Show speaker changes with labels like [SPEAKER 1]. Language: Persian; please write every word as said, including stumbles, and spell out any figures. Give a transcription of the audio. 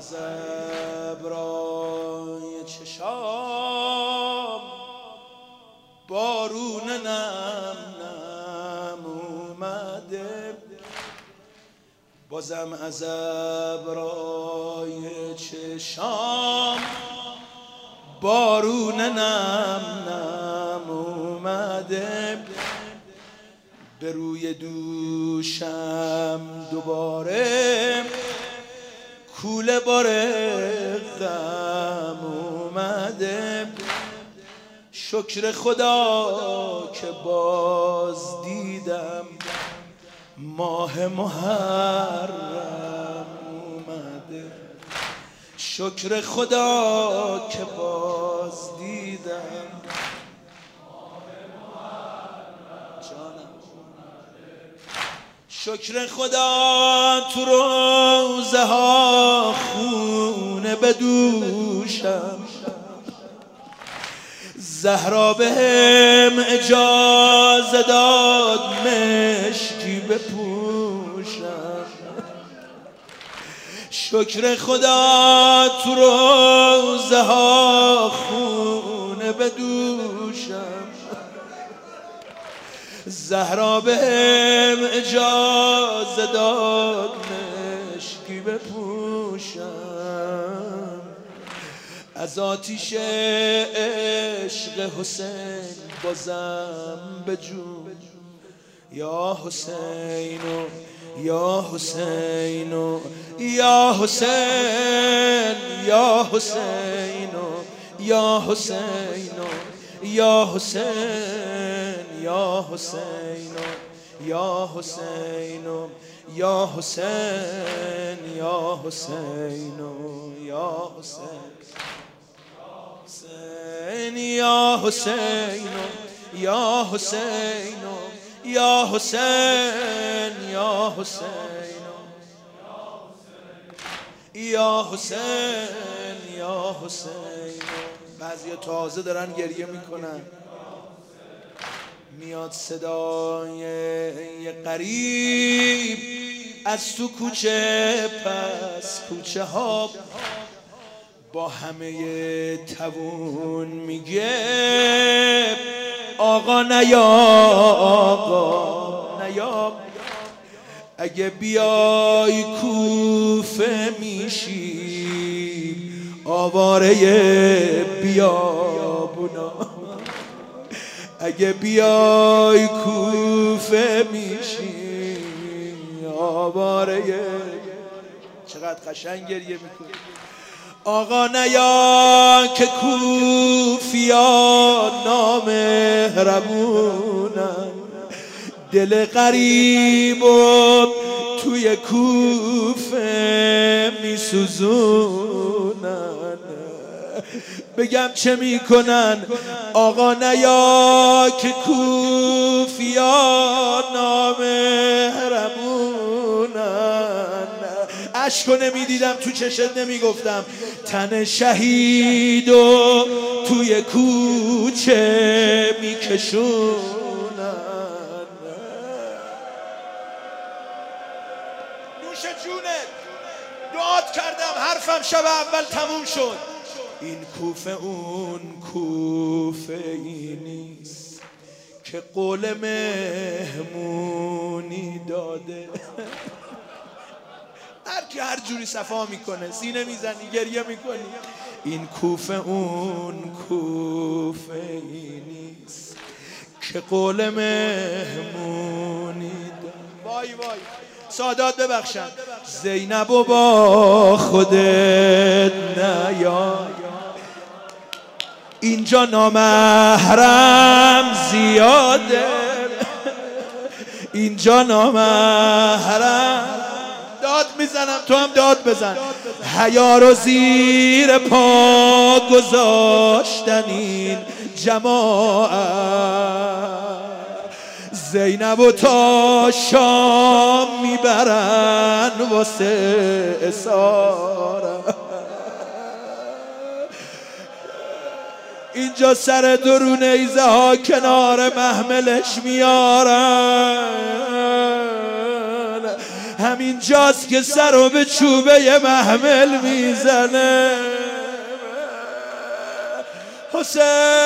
[SPEAKER 1] از ابرای چشام بارون نم نم اومده، بازم از ابرای چشام بارون نم نم اومده، به روی دوشم دوباره کوله بار غم اومده. شکر خدا که باز دیدم ماه محرم اومده، شکر خدا که باز دیدم ماه محرم جانم اومده. شکر خدا تو روزه ها خونه بدوشم، زهرا بهم اجازه داد مشکی بپوشم. شکر خدا تو روزه ها خونه بدوشم، زهرا بهم اجازه داد مشکی بپوشم. از آتیش عشق حسین بازم بجو، یا حسینو یا حسینو یا حسین یا حسینو یا حسینو یا حسین یا حسینو یا حسینو یا حسین یا حسینو یا حسین یا حسین یا حسین یا حسین یا حسین یا حسین یا حسین. بعضی تازه دارن گریه میکنن، میاد صدای یه غریب از تو کوچه، پس کوچه ها با همه توون میگه آقا نیا آقا نیا، اگه بیای کوفه میشی آواره بیابونا، اگه بیای کوفه میشی آواره. چقدر قشنگ گریه میکنی. آقا نیا که کوفیا نامهربونن، دل غریب و توی کوفه میسوزونن. بگم چه میکنن؟ آقا نیا که کوفیا نامهربونن. اشکو نمیدیدم تو چشت نمیگفتم، تن شهید و توی کوچه میکشونن. نوش جونت، دعات کردم حرفم شب اول تموم شد. این کوفه اون کوفه ای نیست که قول مهمونی داده. هر کی هر جوری صفا میکنه، سینه میزنی گریه میکنی. این کوفه اون کوفه ای نیست که قول مهمونی داده. وای وای سادات ببخشن. زینب و با خودت نیا، اینجا نامحرم زیاده، اینجا نامحرم. داد میزنم تو هم داد بزن. حیا رو زیر پا گذاشتن این جماعت، زینب و تا شام میبرن واسه اسارت. اینجا سر درون نیزه ها کنار محملش میارن، همین جاست که سر رو به چوبه محمل میزنه. حسین